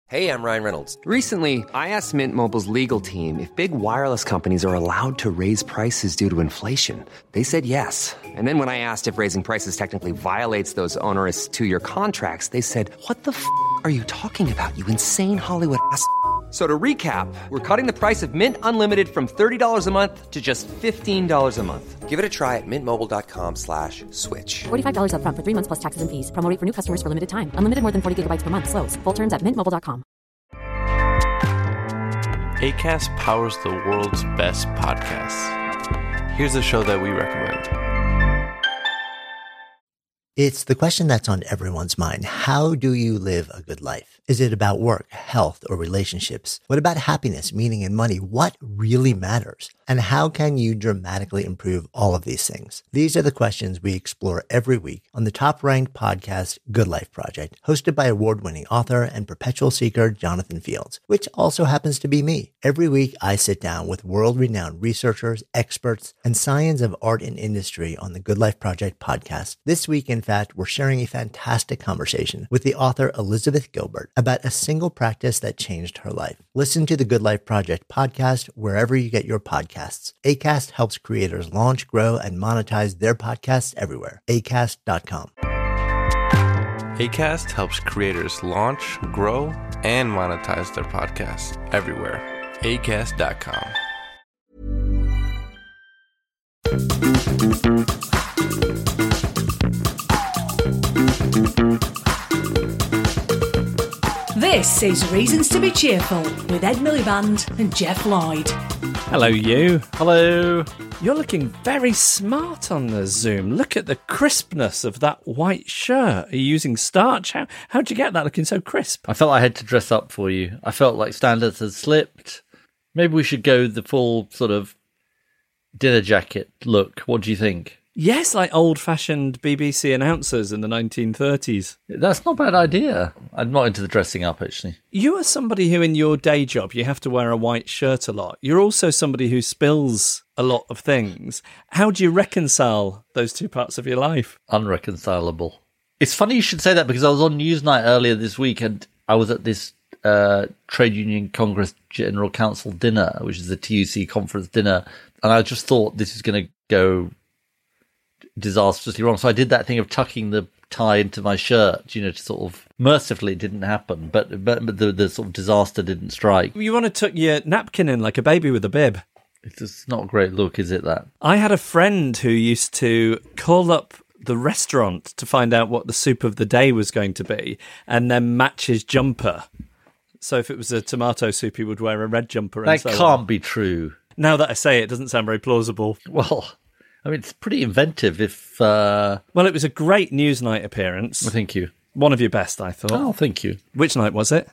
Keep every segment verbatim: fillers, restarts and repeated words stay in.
Hey, I'm Ryan Reynolds. Recently, I asked Mint Mobile's legal team if big wireless companies are allowed to raise prices due to inflation. They said yes. And then when I asked if raising prices technically violates those onerous two-year contracts, they said, what the f*** are you talking about, you insane Hollywood ass f- So to recap, we're cutting the price of Mint Unlimited from thirty dollars a month to just fifteen dollars a month. Give it a try at mintmobile.com slash switch. forty-five dollars up front for three months plus taxes and fees. Promo rate for new customers for limited time. Unlimited more than forty gigabytes per month. Slows full terms at mint mobile dot com. Acast powers the world's best podcasts. Here's a show that we recommend. It's the question that's on everyone's mind. How do you live a good life? Is it about work, health, or relationships? What about happiness, meaning, and money? What really matters? And how can you dramatically improve all of these things? These are the questions we explore every week on the top-ranked podcast, Good Life Project, hosted by award-winning author and perpetual seeker Jonathan Fields, which also happens to be me. Every week, I sit down with world-renowned researchers, experts, and science of art and industry on the Good Life Project podcast. This week, in fact, we're sharing a fantastic conversation with the author Elizabeth Gilbert about a single practice that changed her life. Listen to the Good Life Project podcast wherever you get your podcasts. Acast helps creators launch, grow, and monetize their podcasts everywhere. acast dot com. Acast helps creators launch, grow, and monetize their podcasts everywhere. acast dot com. This is Reasons to be Cheerful with Ed Miliband and Jeff Lloyd. Hello, you. Hello. You're looking very smart on the Zoom. Look at the crispness of that white shirt. Are you using starch? How, how'd you get that looking so crisp? I felt I had to dress up for you. I felt like standards had slipped. Maybe we should go the full sort of dinner jacket look. What do you think? Yes, like old-fashioned B B C announcers in the nineteen thirties. That's not a bad idea. I'm not into the dressing up, actually. You are somebody who, in your day job, you have to wear a white shirt a lot. You're also somebody who spills a lot of things. How do you reconcile those two parts of your life? Unreconcilable. It's funny you should say that because I was on Newsnight earlier this week and I was at this uh, Trade Union Congress General Council dinner, which is a T U C conference dinner, and I just thought this is going to go disastrously wrong. So I did that thing of tucking the tie into my shirt, you know, to sort of mercifully it didn't happen, but but, but the, the sort of disaster didn't strike. You want to tuck your napkin in like a baby with a bib. It's just not a great look, is it, that? I had a friend who used to call up the restaurant to find out what the soup of the day was going to be and then match his jumper. So if it was a tomato soup, he would wear a red jumper. And that so can't on. be true. Now that I say it, it doesn't sound very plausible. Well, I mean, it's pretty inventive if... Uh... Well, it was a great Newsnight appearance. Well, thank you. One of your best, I thought. Oh, thank you. Which night was it?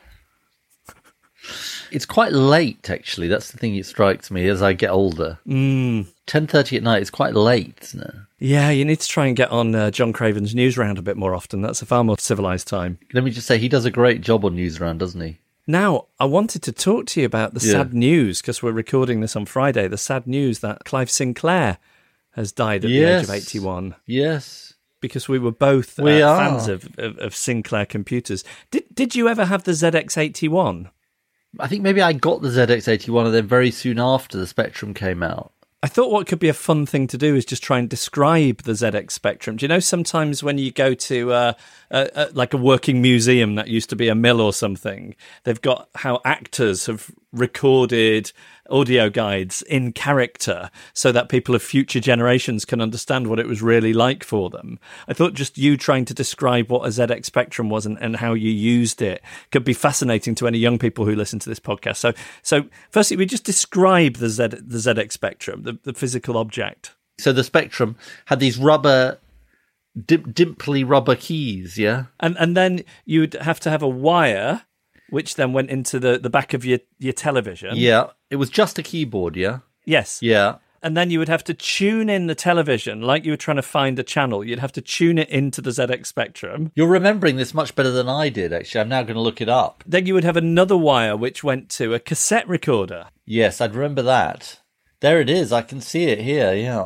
It's quite late, actually. That's the thing that strikes me as I get older. Mm. ten thirty at night is quite late, isn't it? Yeah, you need to try and get on uh, John Craven's Newsround a bit more often. That's a far more civilised time. Let me just say, he does a great job on Newsround, doesn't he? Now, I wanted to talk to you about the Yeah. sad news, because we're recording this on Friday, the sad news that Clive Sinclair has died at Yes. the age of eighty-one. Yes. Because we were both We uh, are. fans of, of, of Sinclair computers. Did did you ever have the Z X eighty-one? I think maybe I got the Z X eighty-one and then very soon after the Spectrum came out. I thought what could be a fun thing to do is just try and describe the Z X Spectrum. Do you know sometimes when you go to uh, uh, uh, like a working museum that used to be a mill or something, they've got how actors have recorded audio guides in character so that people of future generations can understand what it was really like for them. I thought just you trying to describe what a Z X Spectrum was and, and how you used it could be fascinating to any young people who listen to this podcast. So, so firstly, we just describe the Z the Z X Spectrum, the, the physical object. So the Spectrum had these rubber, dim- dimply rubber keys, yeah? And and then you'd have to have a wire, which then went into the, the back of your, your television. Yeah. It was just a keyboard, yeah? Yes. Yeah. And then you would have to tune in the television like you were trying to find a channel. You'd have to tune it into the Z X Spectrum. You're remembering this much better than I did, actually. I'm now going to look it up. Then you would have another wire which went to a cassette recorder. Yes, I'd remember that. There it is. I can see it here, yeah.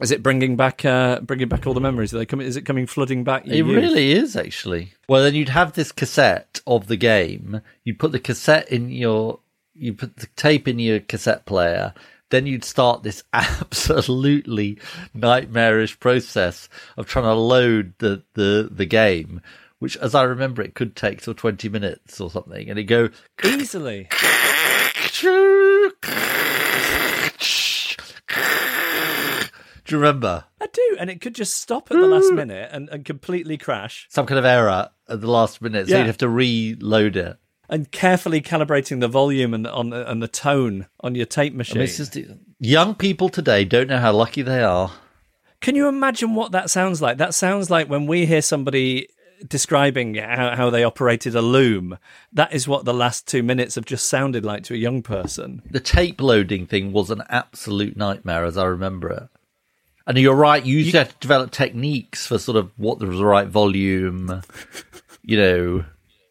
Is it bringing back uh, bringing back all the memories? Are they coming? Is it coming flooding back? It really is, actually. Well, then you'd have this cassette of the game. You'd put the cassette in your, you put the tape in your cassette player. Then you'd start this absolutely nightmarish process of trying to load the, the, the game, which, as I remember, it could take till twenty minutes or something, and it'd go easily. Do you remember? I do, and it could just stop at the last minute and, and completely crash. Some kind of error at the last minute, so Yeah. you'd have to reload it. And carefully calibrating the volume and on and the tone on your tape machine. I mean, it's just, young people today don't know how lucky they are. Can you imagine what that sounds like? That sounds like when we hear somebody describing how, how they operated a loom. That is what the last two minutes have just sounded like to a young person. The tape loading thing was an absolute nightmare, as I remember it. And you're right, you used you, to have to develop techniques for sort of what was the right volume. You know,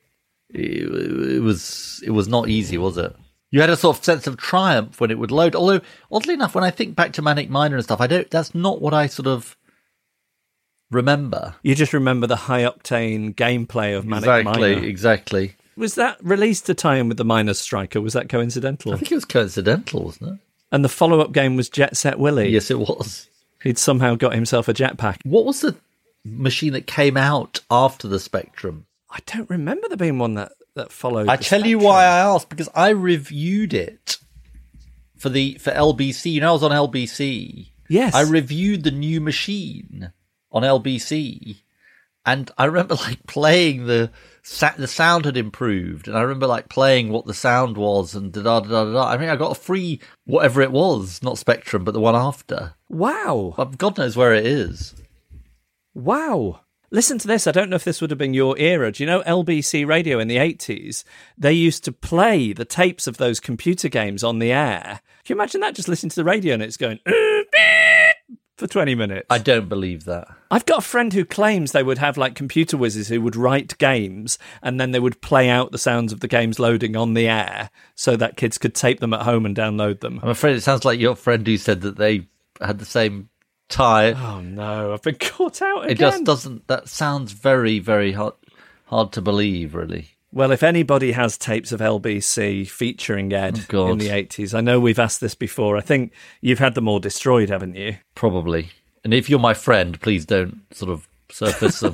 it, it was it was not easy, was it? You had a sort of sense of triumph when it would load. Although, oddly enough, when I think back to Manic Miner and stuff, I don't. That's not what I sort of remember. You just remember the high octane gameplay of Manic exactly, Miner. Exactly, exactly. Was that released to tie in with the Miners Striker? Was that coincidental? I think it was coincidental, wasn't it? And the follow-up game was Jet Set Willy. Yes, it was. He'd somehow got himself a jetpack. What was the machine that came out after the Spectrum? I don't remember there being one that, that followed. I the tell Spectrum. you why I asked, because I reviewed it for the for L B C. You know, I was on L B C. Yes. I reviewed the new machine on L B C, and I remember like playing the the sound had improved, and I remember like playing what the sound was, and da da da da da. I mean, I got a free whatever it was, not Spectrum, but the one after. Wow. But God knows where it is. Wow. Listen to this. I don't know if this would have been your era. Do you know L B C Radio in the eighties? They used to play the tapes of those computer games on the air. Can you imagine that? Just listening to the radio and it's going for twenty minutes. I don't believe that. I've got a friend who claims they would have like computer whizzes who would write games and then they would play out the sounds of the games loading on the air so that kids could tape them at home and download them. I'm afraid it sounds like your friend who said that they had the same tie. Oh no, I've been caught out again. It just doesn't. That sounds very, very hard, hard to believe, really. Well, if anybody has tapes of L B C featuring Ed oh, in the eighties, I know we've asked this before. I think you've had them all destroyed, haven't you? Probably. And if you're my friend, please don't sort of surface them.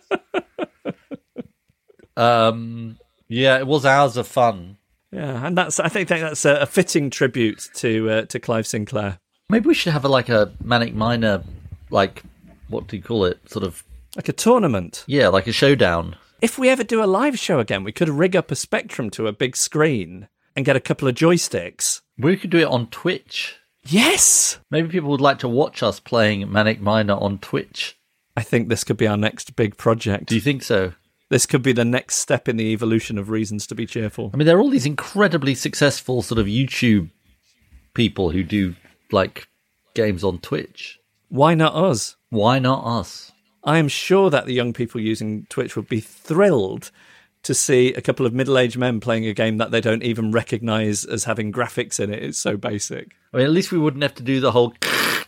um, yeah, it was hours of fun. Yeah, and that's I think that's a, a fitting tribute to uh, to Clive Sinclair. Maybe we should have a, like a Manic Miner, like, what do you call it? Sort of... Like a tournament? Yeah, like a showdown. If we ever do a live show again, we could rig up a Spectrum to a big screen and get a couple of joysticks. We could do it on Twitch. Yes! Maybe people would like to watch us playing Manic Miner on Twitch. I think this could be our next big project. Do you think so? This could be the next step in the evolution of Reasons to be Cheerful. I mean, there are all these incredibly successful sort of YouTube people who do, like, games on Twitch. Why not us? Why not us? I am sure that the young people using Twitch would be thrilled to see a couple of middle-aged men playing a game that they don't even recognise as having graphics in it. It's so basic. I mean, at least we wouldn't have to do the whole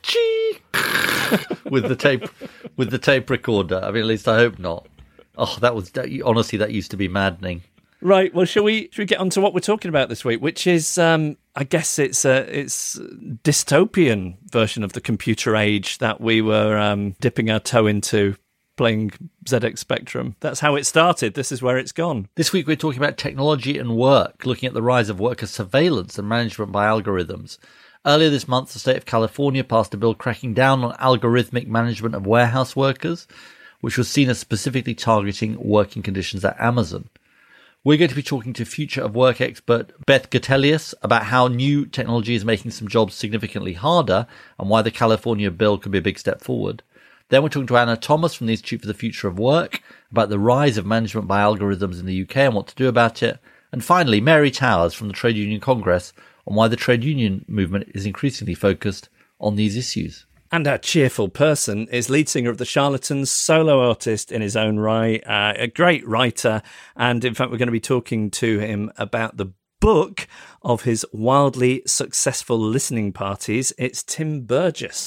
with the tape with the tape recorder. I mean, at least I hope not. Oh, that was that, honestly that used to be maddening. Right. Well, shall we? Shall we get on to what we're talking about this week? Which is, um, I guess, it's a it's a dystopian version of the computer age that we were um, dipping our toe into, playing Z X Spectrum. That's how it started. This is where it's gone. This week we're talking about technology and work, looking at the rise of worker surveillance and management by algorithms. Earlier this month, the state of California passed a bill cracking down on algorithmic management of warehouse workers, which was seen as specifically targeting working conditions at Amazon. We're going to be talking to future of work expert Beth Gatelius about how new technology is making some jobs significantly harder and why the California bill could be a big step forward. Then we're talking to Anna Thomas from the Institute for the Future of Work about the rise of management by algorithms in the U K and what to do about it. And finally, Mary Towers from the Trade Union Congress on why the trade union movement is increasingly focused on these issues. And our cheerful person is lead singer of the Charlatans, solo artist in his own right, uh, a great writer. And in fact, we're going to be talking to him about the book of his wildly successful listening parties. It's Tim Burgess.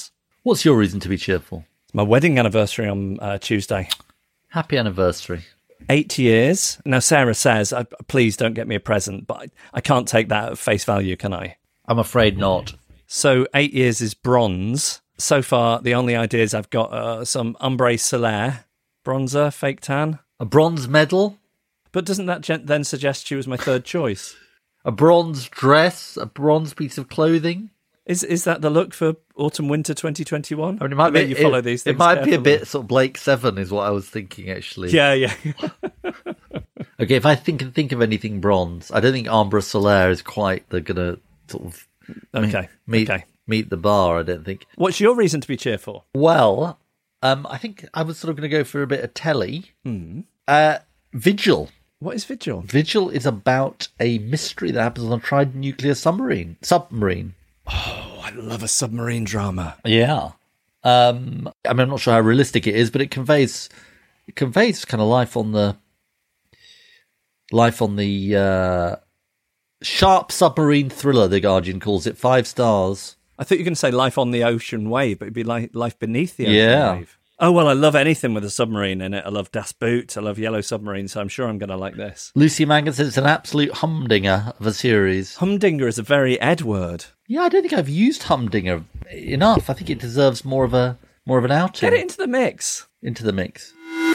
What's your reason to be cheerful? My wedding anniversary on uh, Tuesday. Happy anniversary. Eight years. Now, Sarah says, I, please don't get me a present, but I, I can't take that at face value, can I? I'm afraid not. So eight years is bronze. So far, the only ideas I've got are some Ombre Solaire bronzer, fake tan. A bronze medal? But doesn't that gen- then suggest she was my third choice? A bronze dress? A bronze piece of clothing? Is is that the look for autumn winter twenty twenty-one? I mean, it might I bet be, you follow it, these things. It might carefully. be a bit sort of Blake Seven, is what I was thinking. Actually, yeah, yeah. Okay, if I think think of anything bronze, I don't think Ambre Solaire is quite the gonna sort of okay meet okay. meet the bar. I don't think. What's your reason to be cheerful? Well, um, I think I was sort of going to go for a bit of telly. Mm. Uh, Vigil. What is Vigil? Vigil is about a mystery that happens on a tried nuclear submarine. Submarine. Oh, I love a submarine drama. Yeah. Um, I mean, I'm not sure how realistic it is, but it conveys it conveys kind of life on the life on the uh, sharp submarine thriller. The Guardian calls it five stars. I thought you were going to say life on the ocean wave, but it'd be like life beneath the ocean yeah. wave. Oh, well, I love anything with a submarine in it. I love Das Boot. I love Yellow Submarine, so I'm sure I'm going to like this. Lucy Mangan says it's an absolute humdinger of a series. Humdinger is a very Ed word. Yeah, I don't think I've used humdinger enough. I think it deserves more of a more of an outing. Get it into the mix. Into the mix.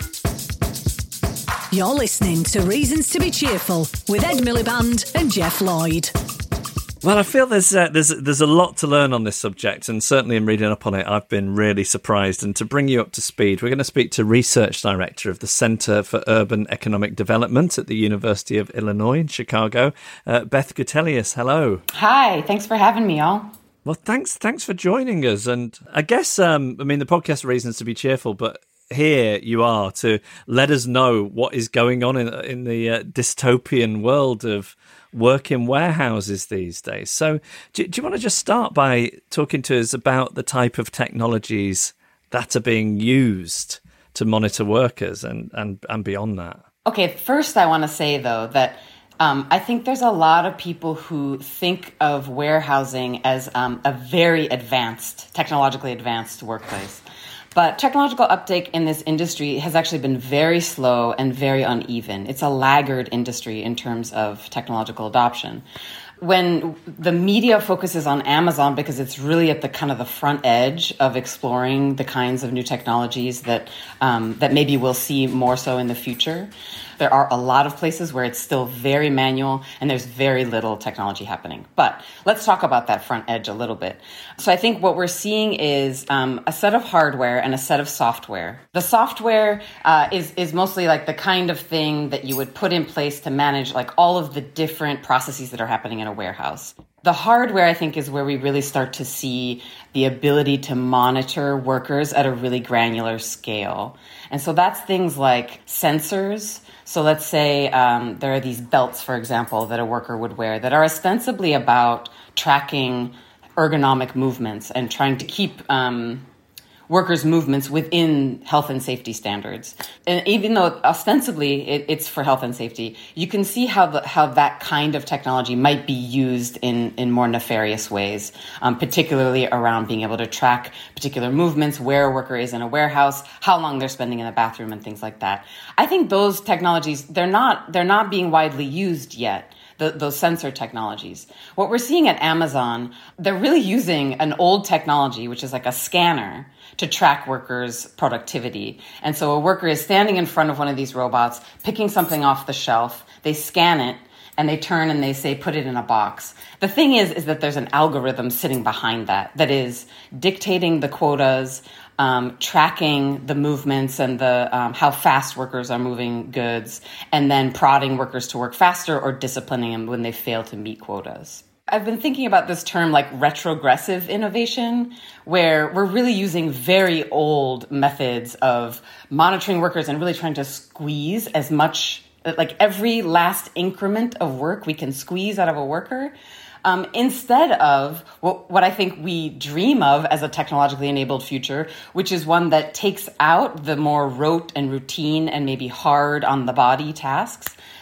You're listening to Reasons to be Cheerful with Ed Miliband and Jeff Lloyd. Well, I feel there's uh, there's there's a lot to learn on this subject, and certainly in reading up on it, I've been really surprised. And to bring you up to speed, we're going to speak to Research Director of the Center for Urban Economic Development at the University of Illinois in Chicago, uh, Beth Gutelius. Hello. Hi, thanks for having me, y'all. Well, thanks thanks for joining us. And I guess, um, I mean, the podcast Reasons to be Cheerful, but here you are to let us know what is going on in, in the uh, dystopian world of work in warehouses these days. So do, do you want to just start by talking to us about the type of technologies that are being used to monitor workers and, and, and beyond that? Okay, first I want to say, though, that um, I think there's a lot of people who think of warehousing as um, a very advanced, technologically advanced workplace. But technological uptake in this industry has actually been very slow and very uneven. It's a laggard industry in terms of technological adoption. When the media focuses on Amazon because it's really at the kind of the front edge of exploring the kinds of new technologies that um, that maybe we'll see more so in the future, there are a lot of places where it's still very manual and there's very little technology happening. But let's talk about that front edge a little bit. So I think what we're seeing is um, a set of hardware and a set of software. The software uh, is is mostly like the kind of thing that you would put in place to manage like all of the different processes that are happening in a warehouse. The hardware, I think, is where we really start to see the ability to monitor workers at a really granular scale. And so that's things like sensors. So let's say um, there are these belts, for example, that a worker would wear that are ostensibly about tracking ergonomic movements and trying to keep um, workers' movements within health and safety standards. And even though ostensibly it, it's for health and safety, you can see how the, how that kind of technology might be used in, in more nefarious ways, um, particularly around being able to track particular movements, where a worker is in a warehouse, how long they're spending in the bathroom, and things like that. I think those technologies, they're not they're not being widely used yet. The, those sensor technologies. What we're seeing at Amazon, they're really using an old technology, which is like a scanner, to track workers' productivity. And so a worker is standing in front of one of these robots, picking something off the shelf, they scan it, and they turn and they say, put it in a box. The thing is, is that there's an algorithm sitting behind that, that is dictating the quotas, Um, tracking the movements and the um, how fast workers are moving goods, and then prodding workers to work faster or disciplining them when they fail to meet quotas. I've been thinking about this term like retrogressive innovation, where we're really using very old methods of monitoring workers and really trying to squeeze as much, like every last increment of work we can squeeze out of a worker. Um, instead of what, what I think we dream of as a technologically enabled future, which is one that takes out the more rote and routine and maybe hard on the body tasks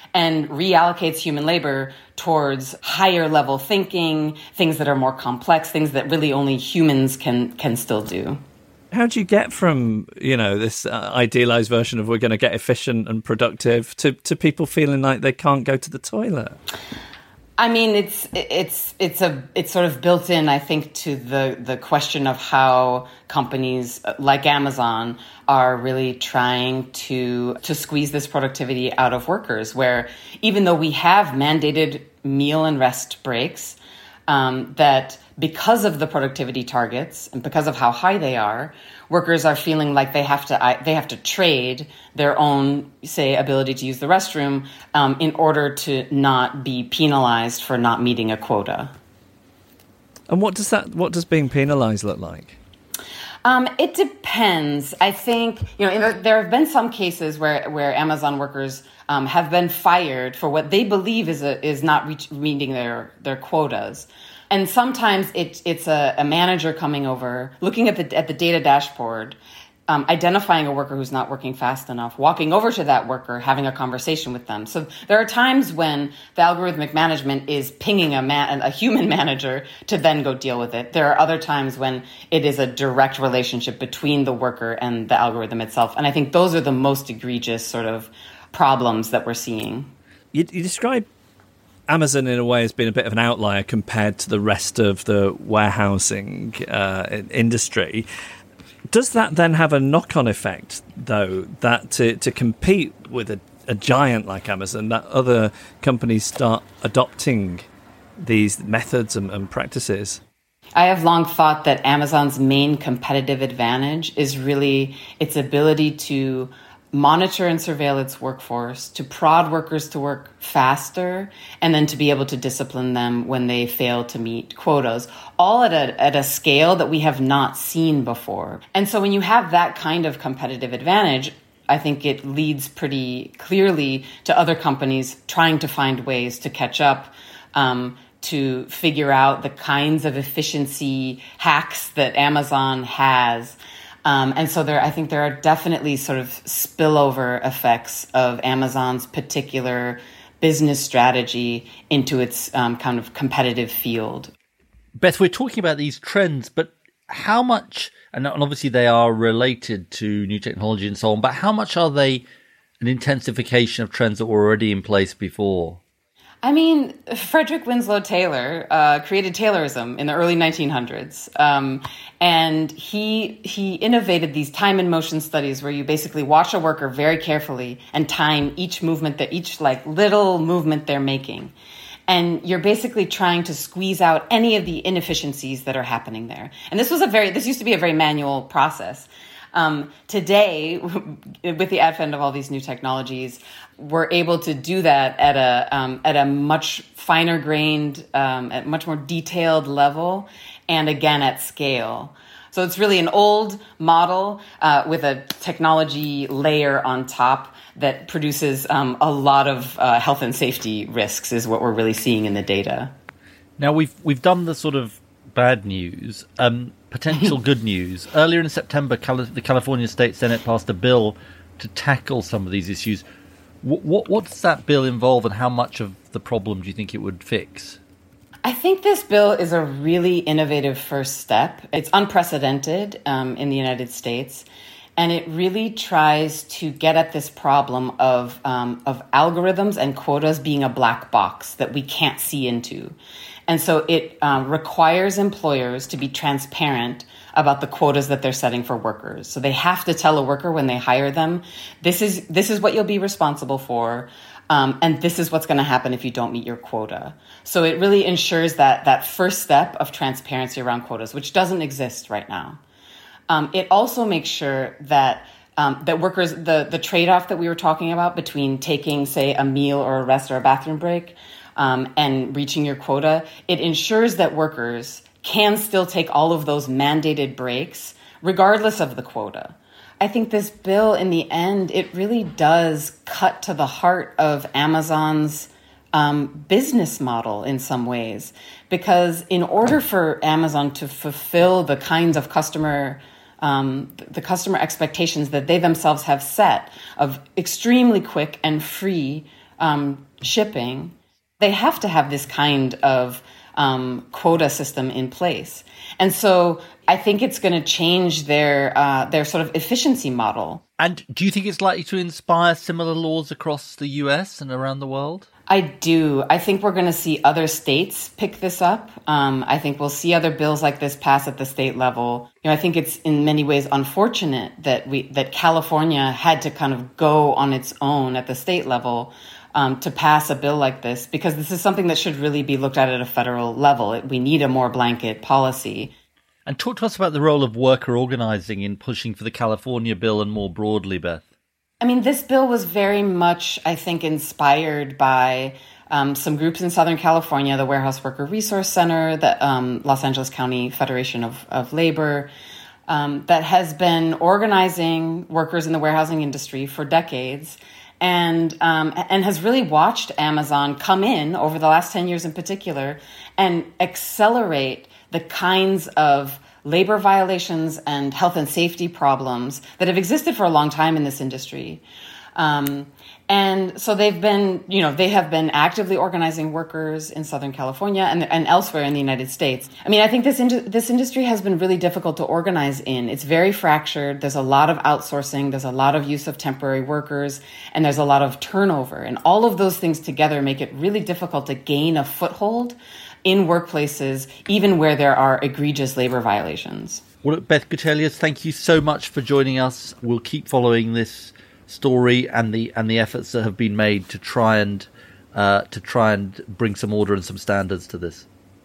and reallocates human labor towards higher level thinking, things that are more complex, things that really only humans can can still do. How do you get from, you know, this uh, idealized version of we're going to get efficient and productive to, to people feeling like they can't go to the toilet? I mean, it's it's it's a it's sort of built in, I think, to the the question of how companies like Amazon are really trying to to squeeze this productivity out of workers, where even though we have mandated meal and rest breaks, um, that because of the productivity targets and because of how high they are, workers are feeling like they have to they have to trade their own, say, ability to use the restroom um, in order to not be penalized for not meeting a quota. And what does that what does being penalized look like? Um, it depends. I think, you know, there have been some cases where, where Amazon workers um, have been fired for what they believe is a, is not reach, meeting their, their quotas. And sometimes it, it's a, a manager coming over, looking at the at the data dashboard, um, identifying a worker who's not working fast enough, walking over to that worker, having a conversation with them. So there are times when the algorithmic management is pinging a, man, a human manager to then go deal with it. There are other times when it is a direct relationship between the worker and the algorithm itself. And I think those are the most egregious sort of problems that we're seeing. You, you describe Amazon in a way has been a bit of an outlier compared to the rest of the warehousing uh, industry. Does that then have a knock-on effect, though, that to, to compete with a, a giant like Amazon, that other companies start adopting these methods and, and practices? I have long thought that Amazon's main competitive advantage is really its ability to monitor and surveil its workforce, to prod workers to work faster, and then to be able to discipline them when they fail to meet quotas, all at a, at a scale that we have not seen before. And so when you have that kind of competitive advantage, I think it leads pretty clearly to other companies trying to find ways to catch up, um, to figure out the kinds of efficiency hacks that Amazon has. Um, and so there, I think there are definitely sort of spillover effects of Amazon's particular business strategy into its um, kind of competitive field. Beth, we're talking about these trends, but how much, and obviously they are related to new technology and so on, but how much are they an intensification of trends that were already in place before? I mean, Frederick Winslow Taylor uh, created Taylorism in the early nineteen hundreds, um, and he he innovated these time and motion studies where you basically watch a worker very carefully and time each movement, that each like little movement they're making, and you're basically trying to squeeze out any of the inefficiencies that are happening there. And this was a very this used to be a very manual process. Um, today, with the advent of all these new technologies, we're able to do that at a um, at a much finer grained, um, at much more detailed level, and again at scale. So it's really an old model uh, with a technology layer on top that produces um, a lot of uh, health and safety risks, is what we're really seeing in the data. Now we've we've done the sort of bad news. Um, potential good news. Earlier in September, Cali- the California State Senate passed a bill to tackle some of these issues. What, what, what does that bill involve, and how much of the problem do you think it would fix? I think this bill is a really innovative first step. It's unprecedented um, in the United States, and it really tries to get at this problem of um, of algorithms and quotas being a black box that we can't see into. And so it um, requires employers to be transparent about the quotas that they're setting for workers. So they have to tell a worker when they hire them, this is this is what you'll be responsible for, um, and this is what's going to happen if you don't meet your quota. So it really ensures that that first step of transparency around quotas, which doesn't exist right now. Um, it also makes sure that um, that workers, the, the trade-off that we were talking about between taking, say, a meal or a rest or a bathroom break, Um, and reaching your quota, it ensures that workers can still take all of those mandated breaks, regardless of the quota. I think this bill, in the end, it really does cut to the heart of Amazon's um, business model in some ways, because in order for Amazon to fulfill the kinds of customer um, the customer expectations that they themselves have set of extremely quick and free um, shipping, they have to have this kind of um, quota system in place. And so I think it's going to change their uh, their sort of efficiency model. And do you think it's likely to inspire similar laws across the U S and around the world? I do. I think we're going to see other states pick this up. Um, I think we'll see other bills like this pass at the state level. You know, I think it's in many ways unfortunate that we that California had to kind of go on its own at the state level um, to pass a bill like this, because this is something that should really be looked at at a federal level. We need a more blanket policy. And talk to us about the role of worker organizing in pushing for the California bill and more broadly, Beth. I mean, this bill was very much, I think, inspired by um, some groups in Southern California, the Warehouse Worker Resource Center, the um, Los Angeles County Federation of, of Labor, um, that has been organizing workers in the warehousing industry for decades, and um, and has really watched Amazon come in over the last ten years in particular and accelerate the kinds of labor violations and health and safety problems that have existed for a long time in this industry. Um, and so they've been, you know, they have been actively organizing workers in Southern California and, and elsewhere in the United States. I mean, I think this in, this industry has been really difficult to organize in. It's very fractured. There's a lot of outsourcing. There's a lot of use of temporary workers, and there's a lot of turnover. And all of those things together make it really difficult to gain a foothold in workplaces, even where there are egregious labor violations. Well, Beth Gutelius, thank you so much for joining us. We'll keep following this story and the and the efforts that have been made to try and uh, to try and bring some order and some standards to this.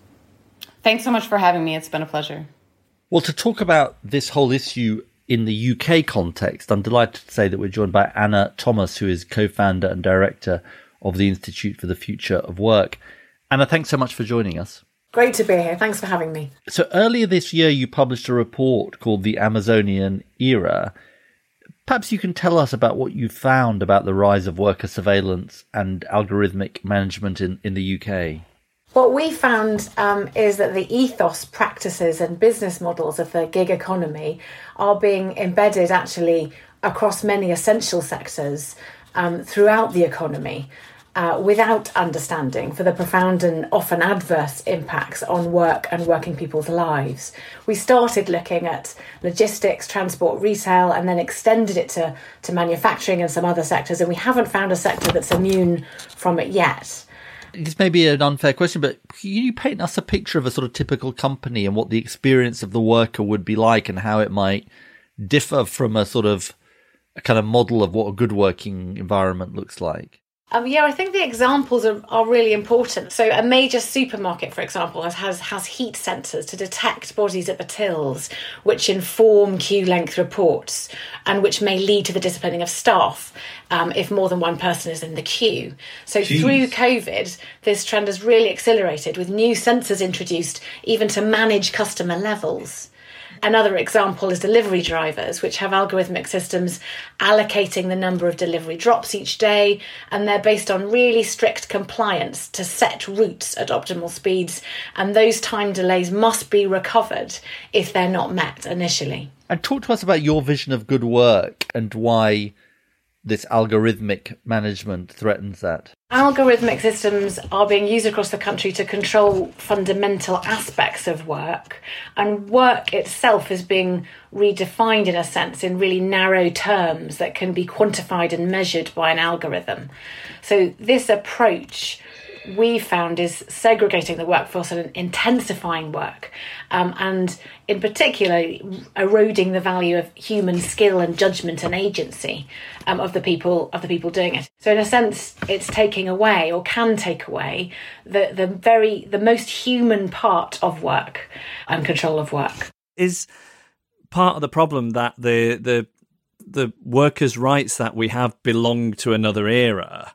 Thanks so much for having me. It's been a pleasure. Well, to talk about this whole issue in the U K context, I'm delighted to say that we're joined by Anna Thomas, who is co-founder and director of the Institute for the Future of Work. Anna, thanks so much for joining us. Great to be here. Thanks for having me. So earlier this year, you published a report called The Amazonian Era. Perhaps you can tell us about what you found about the rise of worker surveillance and algorithmic management in, in the U K. What we found um, is that the ethos, practices and business models of the gig economy are being embedded actually across many essential sectors um, throughout the economy. Uh, without understanding for the profound and often adverse impacts on work and working people's lives. We started looking at logistics, transport, retail, and then extended it to, to manufacturing and some other sectors, and we haven't found a sector that's immune from it yet. This may be an unfair question, but can you paint us a picture of a sort of typical company and what the experience of the worker would be like and how it might differ from a sort of a kind of model of what a good working environment looks like? Um, yeah, I think the examples are, are really important. So a major supermarket, for example, has, has has heat sensors to detect bodies at the tills, which inform queue length reports and which may lead to the disciplining of staff um, if more than one person is in the queue. So Jeez. Through COVID, this trend has really accelerated with new sensors introduced even to manage customer levels. Another example is delivery drivers, which have algorithmic systems allocating the number of delivery drops each day, and they're based on really strict compliance to set routes at optimal speeds, and those time delays must be recovered if they're not met initially. And talk to us about your vision of good work and why this algorithmic management threatens that. Algorithmic systems are being used across the country to control fundamental aspects of work, and work itself is being redefined in a sense in really narrow terms that can be quantified and measured by an algorithm. So this approach we found is segregating the workforce and intensifying work, um, and in particular eroding the value of human skill and judgment and agency um, of the people of the people doing it. So in a sense, it's taking away or can take away the the very the most human part of work and control of work. Is part of the problem that the the the workers' rights that we have belong to another era?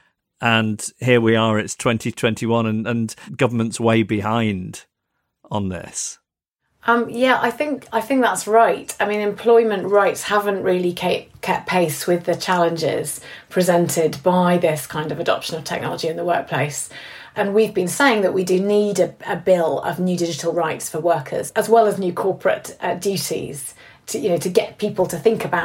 And here we are, it's twenty twenty-one, and, and government's way behind on this. Um, yeah, I think I think that's right. I mean, employment rights haven't really kept, kept pace with the challenges presented by this kind of adoption of technology in the workplace. And we've been saying that we do need a, a bill of new digital rights for workers, as well as new corporate uh, duties, to you know to get people to think about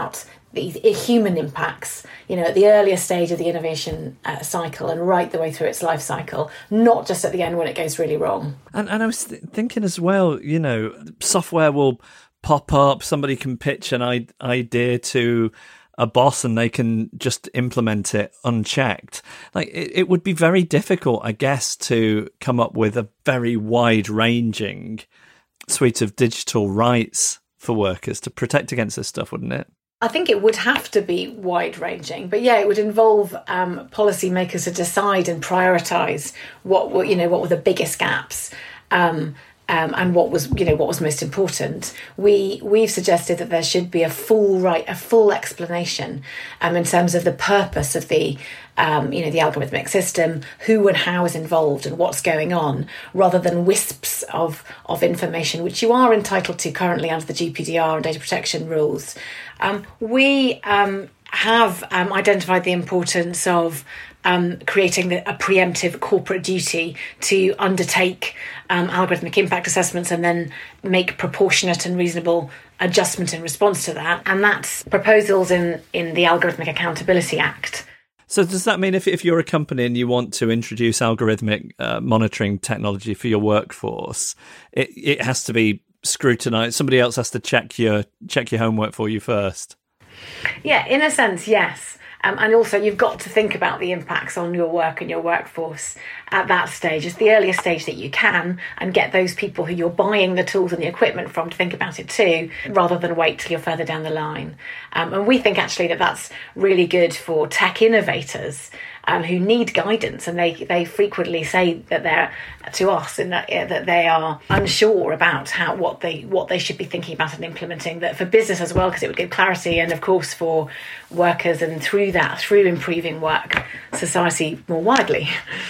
the human impacts, you know, at the earlier stage of the innovation uh, cycle and right the way through its life cycle, not just at the end when it goes really wrong. And, and I was th- thinking as well, you know, software will pop up, somebody can pitch an I- idea to a boss and they can just implement it unchecked. Like it, it would be very difficult, I guess, to come up with a very wide-ranging suite of digital rights for workers to protect against this stuff, wouldn't it? I think it would have to be wide-ranging, but yeah, it would involve um, policymakers to decide and prioritise what were, you know, what were the biggest gaps, um, um, and what was, you know, what was most important. We we've suggested that there should be a full right, a full explanation, um, in terms of the purpose of the, um, you know, the algorithmic system, who and how is involved, and what's going on, rather than wisps of of information, which you are entitled to currently under the G P D R and data protection rules. Um, we um, have um, identified the importance of um, creating the, a preemptive corporate duty to undertake um, algorithmic impact assessments and then make proportionate and reasonable adjustment in response to that. And that's proposals in, in the Algorithmic Accountability Act. So does that mean if, if you're a company and you want to introduce algorithmic uh, monitoring technology for your workforce, it, it has to be scrutinized? Somebody else has to check your check your homework for you first? Yeah, in a sense, yes. Um, and also you've got to think about the impacts on your work and your workforce at that stage. It's the earliest stage that you can, and get those people who you're buying the tools and the equipment from to think about it too, rather than wait till you're further down the line. Um, and we think actually that that's really good for tech innovators um, who need guidance, and they they frequently say that they're to us in that, uh, that they are unsure about how what they what they should be thinking about and implementing. That for business as well, because it would give clarity, and of course for workers, and through that, through improving work, society more widely.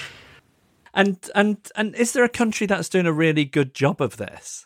And and and is there a country that's doing a really good job of this?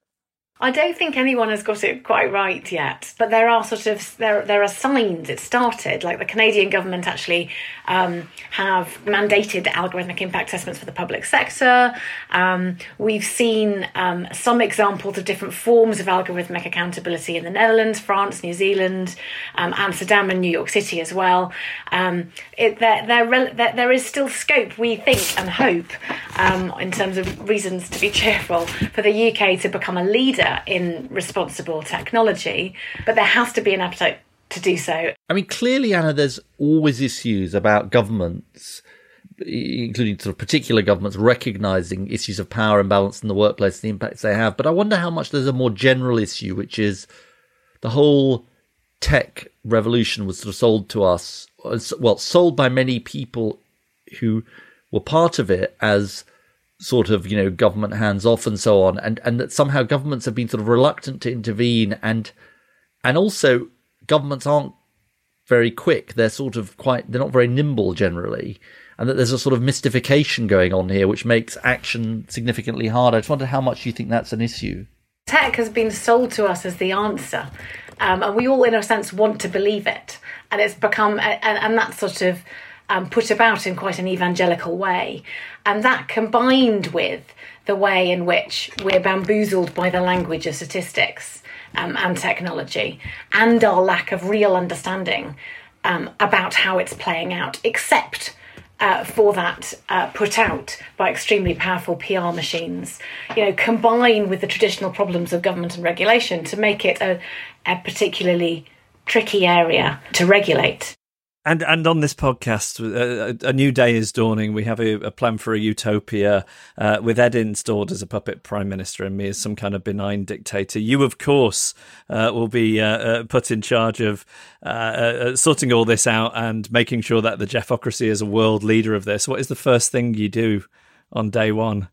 I don't think anyone has got it quite right yet, but there are sort of there there are signs it started. Like the Canadian government actually um, have mandated algorithmic impact assessments for the public sector. Um, we've seen um, some examples of different forms of algorithmic accountability in the Netherlands, France, New Zealand, um, Amsterdam, and New York City as well. Um, it, there, there, there, there is still scope, we think and hope, um, in terms of reasons to be cheerful, for the U K to become a leader in responsible technology, but there has to be an appetite to do so. I mean, clearly, Anna, there's always issues about governments, including sort of particular governments, recognising issues of power imbalance in the workplace, the impacts they have. But I wonder how much there's a more general issue, which is the whole tech revolution was sort of sold to us, well, sold by many people who were part of it as sort of, you know, government hands off and so on, and and that somehow governments have been sort of reluctant to intervene, and and also governments aren't very quick. They're sort of quite, they're not very nimble generally, and that there's a sort of mystification going on here, which makes action significantly harder. I just wonder how much you think that's an issue. Tech has been sold to us as the answer, um, and we all, in a sense, want to believe it, and it's become, and, and that's sort of Um, put about in quite an evangelical way. And that, combined with the way in which we're bamboozled by the language of statistics um, and technology, and our lack of real understanding um, about how it's playing out, except uh, for that uh, put out by extremely powerful P R machines, you know, combine with the traditional problems of government and regulation to make it a, a particularly tricky area to regulate. And and on this podcast, a, a new day is dawning. We have a, a plan for a utopia uh, with Ed installed as a puppet prime minister and me as some kind of benign dictator. You, of course, uh, will be uh, uh, put in charge of uh, uh, sorting all this out and making sure that the Jeffocracy is a world leader of this. What is the first thing you do on day one?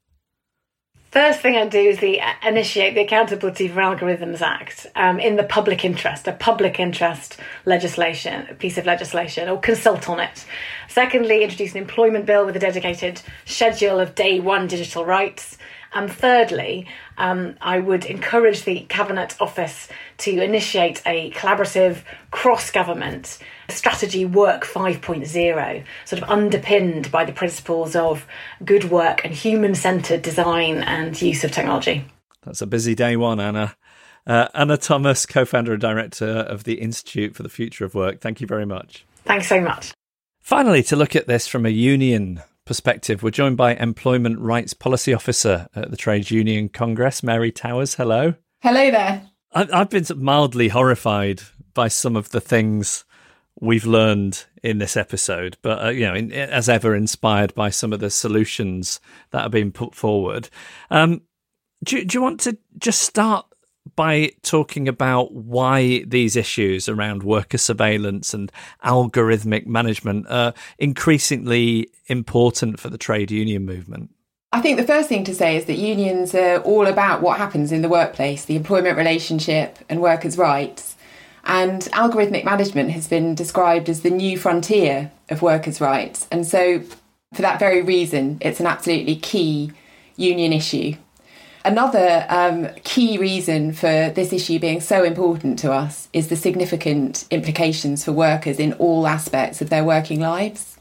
First thing I do is the initiate the Accountability for Algorithms Act um, in the public interest, a public interest legislation, a piece of legislation, or consult on it. Secondly, introduce an employment bill with a dedicated schedule of day one digital rights. And thirdly, um, I would encourage the Cabinet Office to initiate a collaborative cross-government strategy work five point oh, sort of underpinned by the principles of good work and human-centred design and use of technology. That's a busy day one, Anna. Uh, Anna Thomas, co-founder and director of the Institute for the Future of Work. Thank you very much. Thanks so much. Finally, to look at this from a union perspective, we're joined by Employment Rights Policy Officer at the Trades Union Congress, Mary Towers. Hello. Hello there. I've been mildly horrified by some of the things we've learned in this episode, but, uh, you know, in, as ever, inspired by some of the solutions that have been put forward. Um, do, do you want to just start by talking about why these issues around worker surveillance and algorithmic management are increasingly important for the trade union movement? I think the first thing to say is that unions are all about what happens in the workplace, the employment relationship and workers' rights. And algorithmic management has been described as the new frontier of workers' rights. And so for that very reason, it's an absolutely key union issue. Another um, key reason for this issue being so important to us is the significant implications for workers in all aspects of their working lives.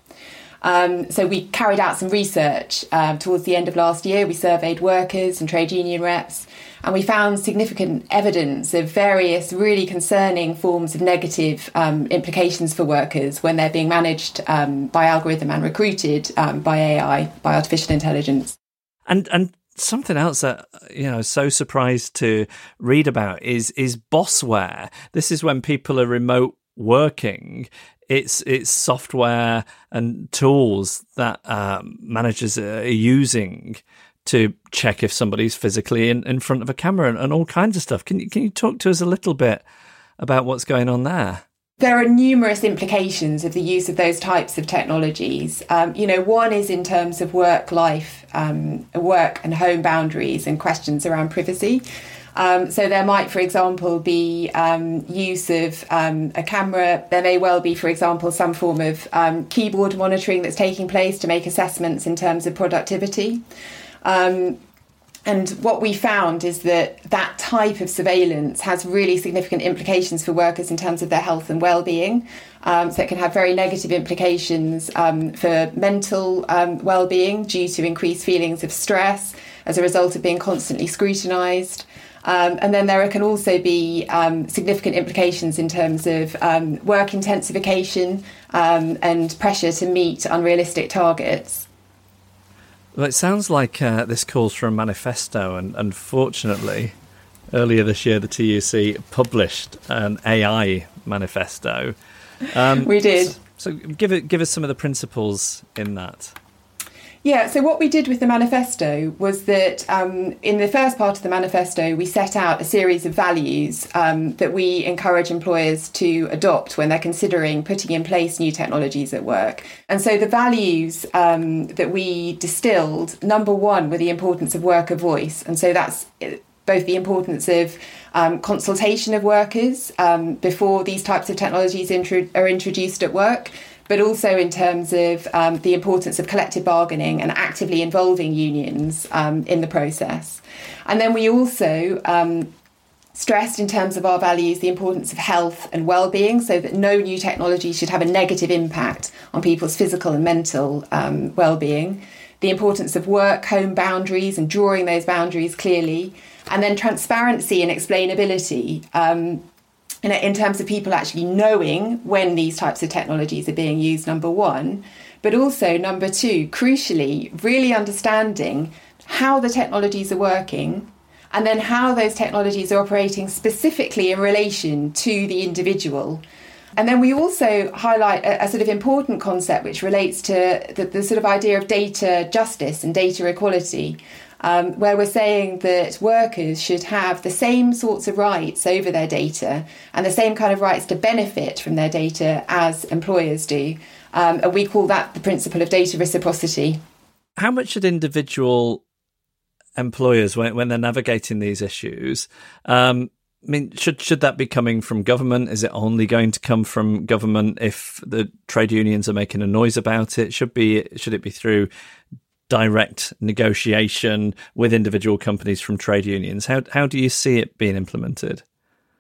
Um, so we carried out some research uh, towards the end of last year. We surveyed workers and trade union reps, and we found significant evidence of various really concerning forms of negative um, implications for workers when they're being managed um, by algorithm and recruited um, by A I, by artificial intelligence. And and something else that, you know, so surprised to read about is is bossware. This is when people are remote working. It's it's software and tools that um, managers are using to check if somebody's physically in, in front of a camera and, and all kinds of stuff. Can you can you talk to us a little bit about what's going on there? There are numerous implications of the use of those types of technologies. Um, you know, one is in terms of work-life, um, work and home boundaries and questions around privacy. Um, so there might, for example, be um, use of um, a camera. There may well be, for example, some form of um, keyboard monitoring that's taking place to make assessments in terms of productivity. Um, And what we found is that that type of surveillance has really significant implications for workers in terms of their health and well-being. Um, so it can have very negative implications um, for mental um, well-being due to increased feelings of stress as a result of being constantly scrutinised. Um, and then there can also be um, significant implications in terms of um, work intensification um, and pressure to meet unrealistic targets. Well, it sounds like uh, this calls for a manifesto, and unfortunately, earlier this year, the T U C published an A I manifesto. Um, we did. So, so give it, give us some of the principles in that. Yeah, so what we did with the manifesto was that um, in the first part of the manifesto, we set out a series of values um, that we encourage employers to adopt when they're considering putting in place new technologies at work. And so the values um, that we distilled, number one, were the importance of worker voice. And so that's both the importance of um, consultation of workers um, before these types of technologies intro- are introduced at work, but also in terms of um, the importance of collective bargaining and actively involving unions um, in the process. And then we also um, stressed in terms of our values the importance of health and well-being, so that no new technology should have a negative impact on people's physical and mental um, well-being. The importance of work-home boundaries and drawing those boundaries clearly. And then transparency and explainability um, in, in terms of people actually knowing when these types of technologies are being used, number one. But also, number two, crucially, really understanding how the technologies are working and then how those technologies are operating specifically in relation to the individual. And then we also highlight a, a sort of important concept which relates to the, the sort of idea of data justice and data equality, um, where we're saying that workers should have the same sorts of rights over their data and the same kind of rights to benefit from their data as employers do. Um, and we call that the principle of data reciprocity. How much should individual employers, when, when they're navigating these issues, um, I mean, should should that be coming from government? Is it only going to come from government if the trade unions are making a noise about it? Should be should it be through direct negotiation with individual companies from trade unions? How how do you see it being implemented?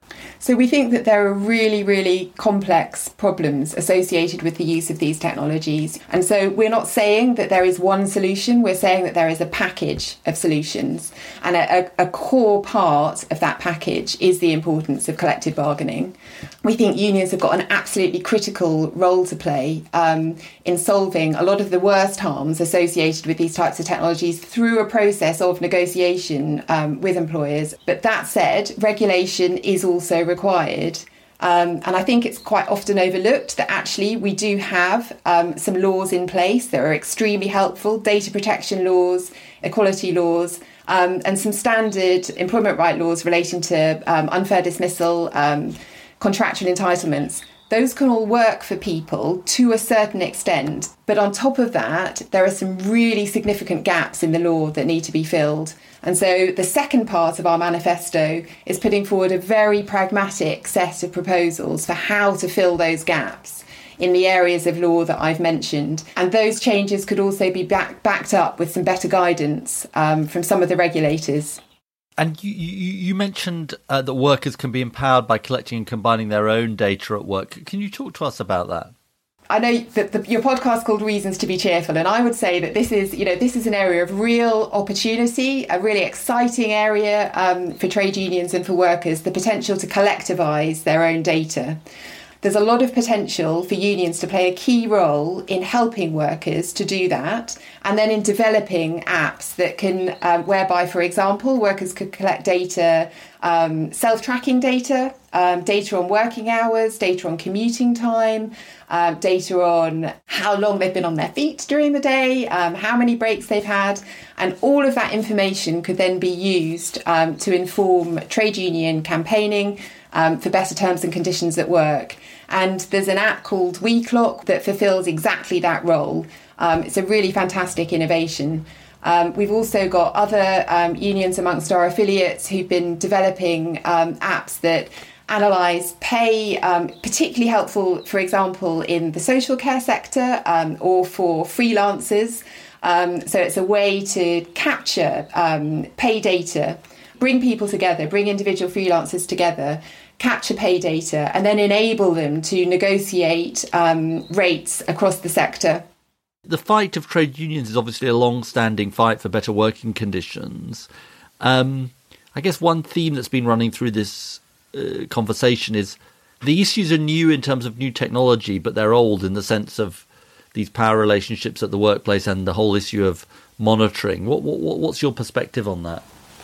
So we think that there are really, really complex problems associated with the use of these technologies. And so we're not saying that there is one solution, we're saying that there is a package of solutions. And a, a, a core part of that package is the importance of collective bargaining. We think unions have got an absolutely critical role to play um, in solving a lot of the worst harms associated with these types of technologies through a process of negotiation um, with employers. But that said, regulation is also required. Um, and I think it's quite often overlooked that actually we do have um, some laws in place that are extremely helpful, data protection laws, equality laws, um, and some standard employment right laws relating to um, unfair dismissal, um, contractual entitlements. Those can all work for people to a certain extent. But on top of that, there are some really significant gaps in the law that need to be filled. And so the second part of our manifesto is putting forward a very pragmatic set of proposals for how to fill those gaps in the areas of law that I've mentioned. And those changes could also be back, backed up with some better guidance um, from some of the regulators. And you, you, you mentioned uh, that workers can be empowered by collecting and combining their own data at work. Can you talk to us about that? I know that the, your podcast called Reasons to be Cheerful, and I would say that this is, you know, this is an area of real opportunity, a really exciting area um, for trade unions and for workers, the potential to collectivise their own data. There's a lot of potential for unions to play a key role in helping workers to do that, and then in developing apps that can, uh, whereby, for example, workers could collect data, um, self-tracking data, um, data on working hours, data on commuting time, uh, data on how long they've been on their feet during the day, um, how many breaks they've had, and all of that information could then be used um, to inform trade union campaigning um, for better terms and conditions at work. And there's an app called WeClock that fulfills exactly that role. Um, it's a really fantastic innovation. Um, we've also got other um, unions amongst our affiliates who've been developing um, apps that analyse pay, um, particularly helpful, for example, in the social care sector um, or for freelancers. Um, so it's a way to capture um, pay data, bring people together, bring individual freelancers together, capture pay data, and then enable them to negotiate um, rates across the sector. The fight of trade unions is obviously a long-standing fight for better working conditions. Um, I guess one theme that's been running through this uh, conversation is the issues are new in terms of new technology, but they're old in the sense of these power relationships at the workplace and the whole issue of monitoring. What, what what's your perspective on that?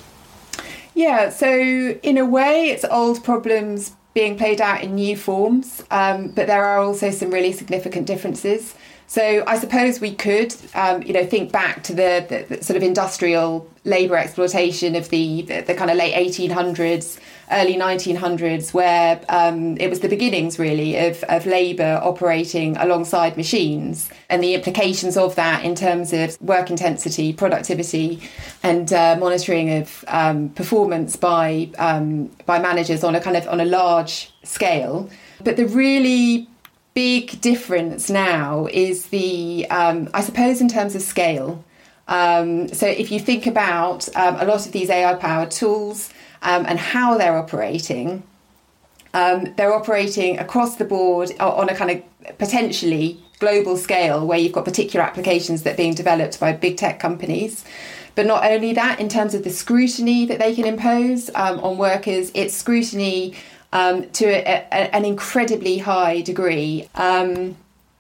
Yeah, so in a way, it's old problems being played out in new forms, um, but there are also some really significant differences. So I suppose we could, um, you know, think back to the, the, the sort of industrial labour exploitation of the, the, the kind of late eighteen hundreds, early nineteen hundreds, where um, it was the beginnings, really, of, of labour operating alongside machines and the implications of that in terms of work intensity, productivity and uh, monitoring of um, performance by um, by managers on a kind of on a large scale. But the really big difference now is the, um, I suppose, in terms of scale. Um, so if you think about um, a lot of these A I-powered tools um, and how they're operating, um, they're operating across the board on a kind of potentially global scale where you've got particular applications that are being developed by big tech companies. But not only that, in terms of the scrutiny that they can impose um, on workers, it's scrutiny Um, to a, a, an incredibly high degree. Um,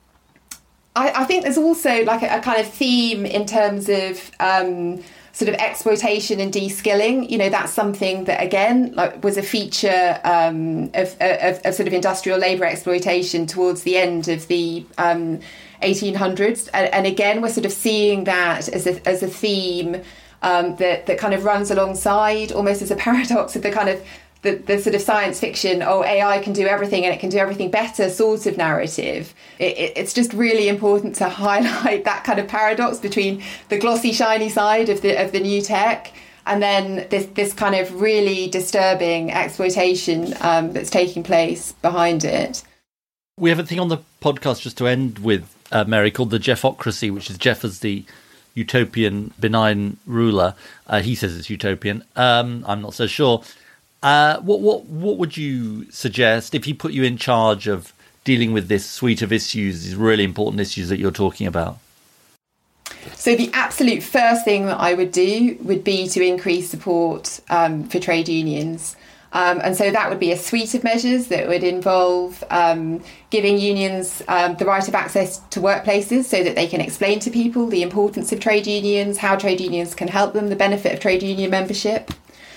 I, I think there's also like a, a kind of theme in terms of um, sort of exploitation and de-skilling. You know, that's something that, again, like was a feature um, of, of, of sort of industrial labour exploitation towards the end of the um, eighteen hundreds. And, and again, we're sort of seeing that as a, as a theme um, that, that kind of runs alongside, almost as a paradox of the kind of The, the sort of science fiction, oh, A I can do everything and it can do everything better sort of narrative. It, it, it's just really important to highlight that kind of paradox between the glossy, shiny side of the of the new tech and then this, this kind of really disturbing exploitation um, that's taking place behind it. We have a thing on the podcast just to end with, uh, Mary, called the Jeffocracy, which is Jeff as the utopian, benign ruler. Uh, he says it's utopian. Um, I'm not so sure. Uh, what what what would you suggest if he put you in charge of dealing with this suite of issues, these really important issues that you're talking about? So the absolute first thing that I would do would be to increase support um, for trade unions. Um, and so that would be a suite of measures that would involve um, giving unions um, the right of access to workplaces so that they can explain to people the importance of trade unions, how trade unions can help them, the benefit of trade union membership.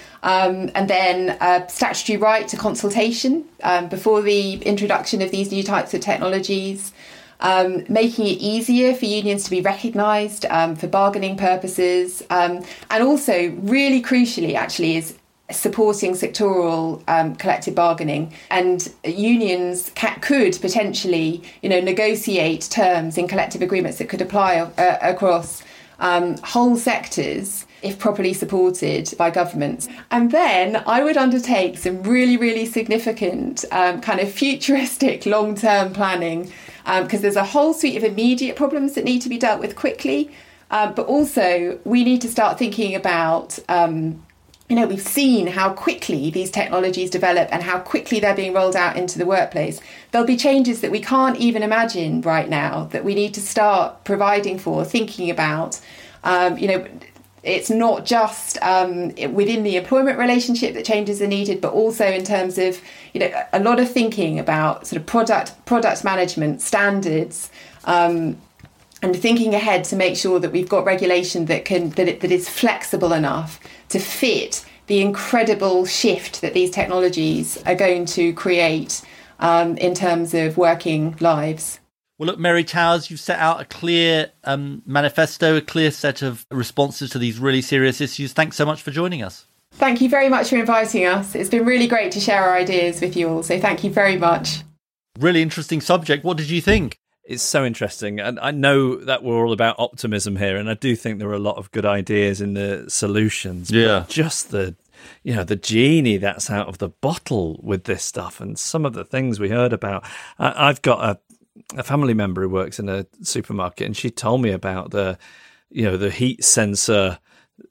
Um, and then a statutory right to consultation um, before the introduction of these new types of technologies. Um, making it easier for unions to be recognised um, for bargaining purposes. Um, and also, really crucially, actually, is supporting sectoral um, collective bargaining. And unions ca- could potentially, you know, negotiate terms in collective agreements that could apply uh, across um, whole sectors if properly supported by governments. And then I would undertake some really, really significant um, kind of futuristic long-term planning, because um, there's a whole suite of immediate problems that need to be dealt with quickly. Um, but also we need to start thinking about, um, you know, we've seen how quickly these technologies develop and how quickly they're being rolled out into the workplace. There'll be changes that we can't even imagine right now that we need to start providing for, thinking about, um, you know, it's not just um, within the employment relationship that changes are needed, but also in terms of, you know, a lot of thinking about sort of product product management standards, um, and thinking ahead to make sure that we've got regulation that can that it, that is flexible enough to fit the incredible shift that these technologies are going to create um, in terms of working lives. Well, look, Mary Towers, you've set out a clear um, manifesto, a clear set of responses to these really serious issues. Thanks so much for joining us. Thank you very much for inviting us. It's been really great to share our ideas with you all, so thank you very much. Really interesting subject. What did you think? It's so interesting. And I know that we're all about optimism here, and I do think there are a lot of good ideas in the solutions. Yeah. But just the, you know, the genie that's out of the bottle with this stuff and some of the things we heard about. I, I've got a a family member who works in a supermarket, and she told me about the, you know, the heat sensor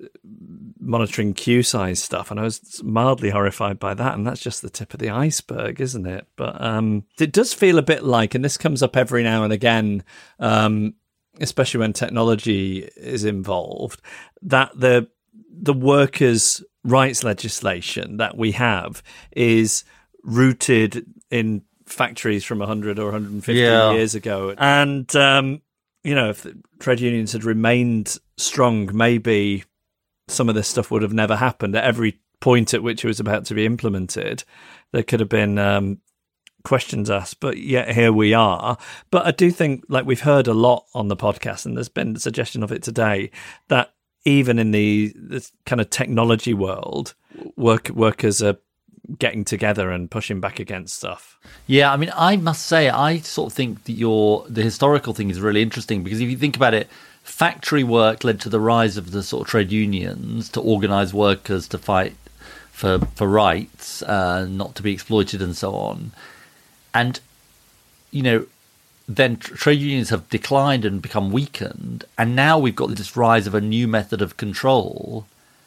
monitoring queue size stuff, and I was mildly horrified by that. And that's just the tip of the iceberg, isn't it? But um, it does feel a bit like, and this comes up every now and again, um, especially when technology is involved, that the the workers' rights legislation that we have is rooted in factories from one hundred or one hundred fifty yeah. years ago. And, um, you know, if the trade unions had remained strong, maybe some of this stuff would have never happened. At every point at which it was about to be implemented, there could have been um, questions asked, but yet here we are. But I do think, like we've heard a lot on the podcast, and there's been a suggestion of it today, that even in the, the kind of technology world, work, workers are getting together and pushing back against stuff. Yeah, I mean, I must say, I sort of think that your the historical thing is really interesting, because if you think about it, factory work led to the rise of the sort of trade unions to organise workers to fight for for rights, uh, not to be exploited and so on. And, you know, then tr- trade unions have declined and become weakened, and now we've got this rise of a new method of control.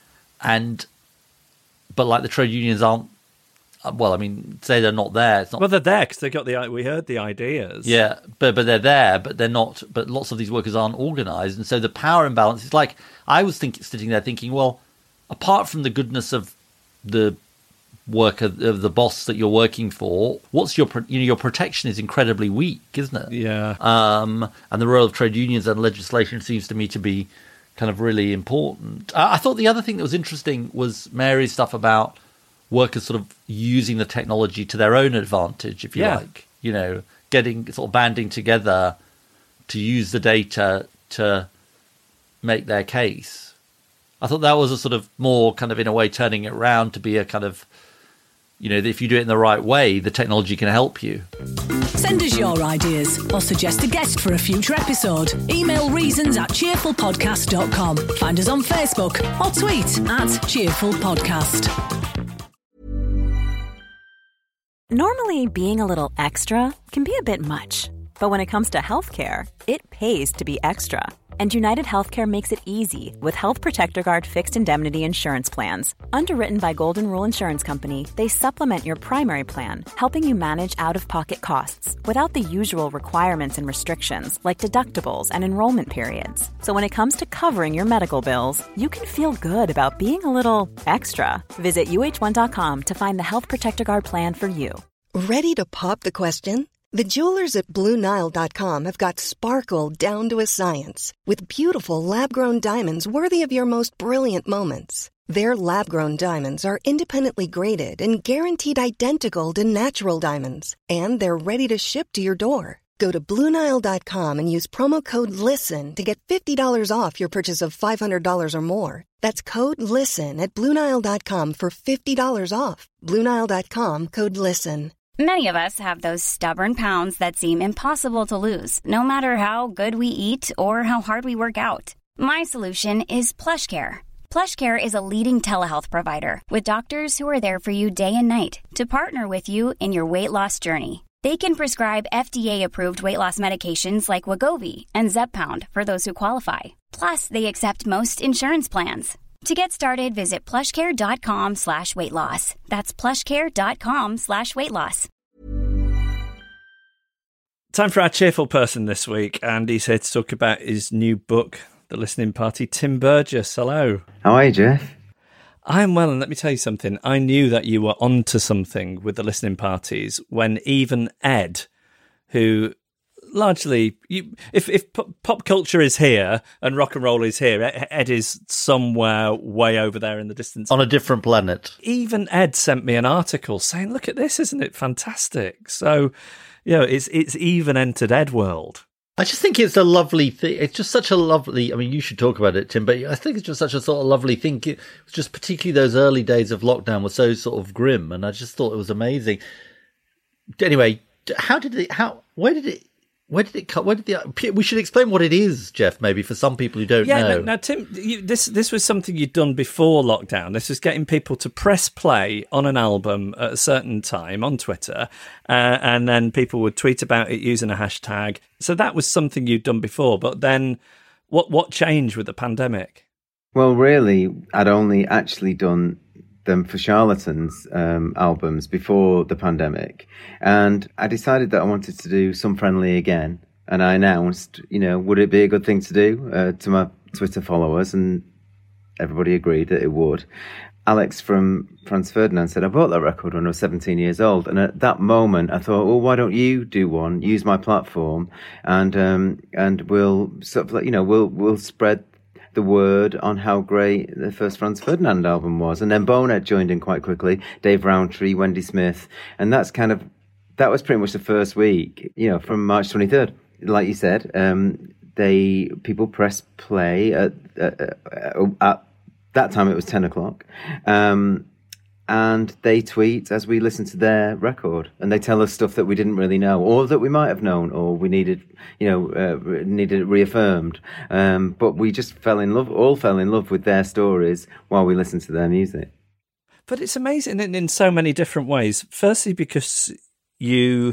And but like the trade unions aren't, well, I mean, say they're not there. It's not. Well, they're there because they got the. We heard the ideas. Yeah, but but they're there, but they're not. But lots of these workers aren't organised, and so the power imbalance is like, I was thinking, sitting there thinking, well, apart from the goodness of the worker, of the boss that you're working for, what's your, you know, your protection is incredibly weak, isn't it? Yeah. Um, and the role of trade unions and legislation seems to me to be kind of really important. I, I thought the other thing that was interesting was Mary's stuff about workers sort of using the technology to their own advantage, if you yeah. like, you know, getting sort of banding together to use the data to make their case. I thought that was a sort of more kind of, in a way, turning it around to be a kind of, you know, if you do it in the right way, the technology can help you. Send us your ideas or suggest a guest for a future episode. Email reasons at cheerful podcast dot com. Find us on Facebook or tweet at cheerful podcast. Normally, being a little extra can be a bit much, but when it comes to healthcare, it pays to be extra. And United Healthcare makes it easy with Health Protector Guard fixed indemnity insurance plans. Underwritten by Golden Rule Insurance Company, they supplement your primary plan, helping you manage out-of-pocket costs without the usual requirements and restrictions like deductibles and enrollment periods. So when it comes to covering your medical bills, you can feel good about being a little extra. Visit U H one dot com to find the Health Protector Guard plan for you. Ready to pop the question? The jewelers at Blue Nile dot com have got sparkle down to a science with beautiful lab-grown diamonds worthy of your most brilliant moments. Their lab-grown diamonds are independently graded and guaranteed identical to natural diamonds, and they're ready to ship to your door. Go to Blue Nile dot com and use promo code LISTEN to get fifty dollars off your purchase of five hundred dollars or more. That's code LISTEN at Blue Nile dot com for fifty dollars off. Blue Nile dot com, code LISTEN. Many of us have those stubborn pounds that seem impossible to lose, no matter how good we eat or how hard we work out. My solution is PlushCare. PlushCare is a leading telehealth provider with doctors who are there for you day and night to partner with you in your weight loss journey. They can prescribe F D A-approved weight loss medications like Wegovy and Zepbound for those who qualify. Plus, they accept most insurance plans. To get started, visit plushcare.com slash weight loss. That's plushcare.com slash weight loss. Time for our cheerful person this week, and he's here to talk about his new book, The Listening Party. Tim Burgess, hello. How are you, Jeff? I'm well, and let me tell you something. I knew that you were onto something with the listening parties when even Ed, who largely, you, if if pop culture is here and rock and roll is here, Ed is somewhere way over there in the distance. On a different planet. Even Ed sent me an article saying, look at this, isn't it fantastic? So, you know, it's, it's even entered Ed world. I just think it's a lovely thing. It's just such a lovely, I mean, you should talk about it, Tim, but I think it's just such a sort of lovely thing. It was just particularly those early days of lockdown were so sort of grim, and I just thought it was amazing. Anyway, how did it, how, where did it, Where did it come? Where did the? We should explain what it is, Jeff. Maybe for some people who don't yeah, know. Yeah, no, no, Tim. You, this this was something you'd done before lockdown. This was getting people to press play on an album at a certain time on Twitter, uh, and then people would tweet about it using a hashtag. So that was something you'd done before. But then, what what changed with the pandemic? Well, really, I'd only actually done them for Charlatans um, albums before the pandemic, and I decided that I wanted to do Some Friendly again, and I announced, you know, would it be a good thing to do uh, to my Twitter followers, and everybody agreed that it would. Alex from Franz Ferdinand said, I bought that record when I was seventeen years old, and at that moment I thought, well, why don't you do one, use my platform, and um, and we'll sort of like, you know, we'll we'll spread the word on how great the first Franz Ferdinand album was. And then Bonehead joined in quite quickly, Dave Rowntree, Wendy Smith, and that's kind of, that was pretty much the first week, you know, from March twenty-third. Like you said, um, they, people press play at, at, at that time it was ten o'clock, um, and they tweet as we listen to their record, and they tell us stuff that we didn't really know, or that we might have known, or we needed, you know, uh, needed it reaffirmed. Um, but we just fell in love, all fell in love with their stories while we listened to their music. But it's amazing in, in so many different ways. Firstly, because you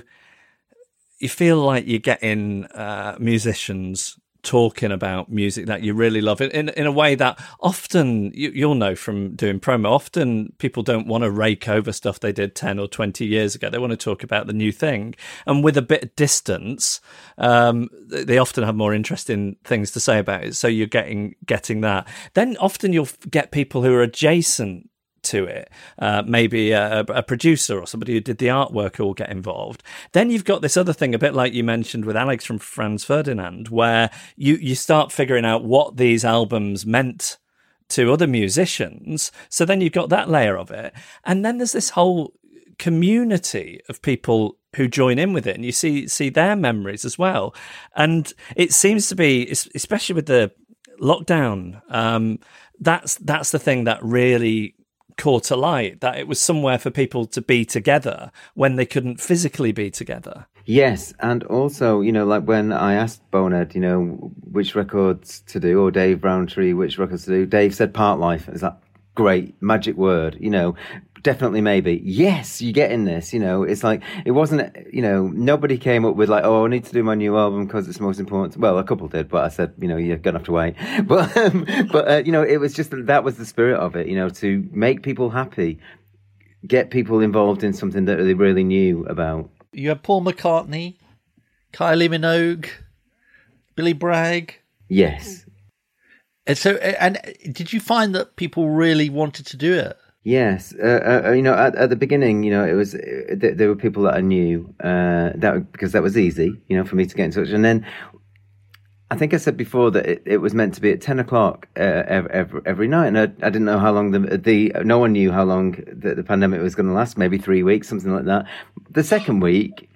you feel like you're getting uh, musicians talking about music that you really love in in a way that often you, you'll know from doing promo, often people don't want to rake over stuff they did ten or twenty years ago. They want to talk about the new thing, and with a bit of distance um they often have more interesting things to say about it, so you're getting getting that. Then often you'll get people who are adjacent to it, uh, maybe a, a producer or somebody who did the artwork who will get involved. Then you've got this other thing, a bit like you mentioned with Alex from Franz Ferdinand, where you, you start figuring out what these albums meant to other musicians. So then you've got that layer of it. And then there's this whole community of people who join in with it, and you see see their memories as well. And it seems to be, especially with the lockdown, um, that's that's the thing that really caught to light, that it was somewhere for people to be together when they couldn't physically be together. Yes, and also, you know, like when I asked Bonehead, you know, which records to do, or Dave Rowntree, which records to do, Dave said Part Life. It's that great magic word, you know, definitely, maybe. Yes, you get in this, you know, it's like, it wasn't, you know, nobody came up with like, oh, I need to do my new album because it's most important. Well, a couple did, but I said, you know, you're going to have to wait. But, um, but uh, you know, it was just, that was the spirit of it, you know, to make people happy, get people involved in something that they really knew about. You had Paul McCartney, Kylie Minogue, Billy Bragg. Yes. And so, and did you find that people really wanted to do it? Yes, uh, uh, you know, at, at the beginning, you know, it was uh, th- there were people that I knew uh, that because that was easy, you know, for me to get in touch. And then I think I said before that it, it was meant to be at ten o'clock uh, every, every every night, and I, I didn't know how long the the no one knew how long the, the pandemic was going to last. Maybe three weeks, something like that. The second week,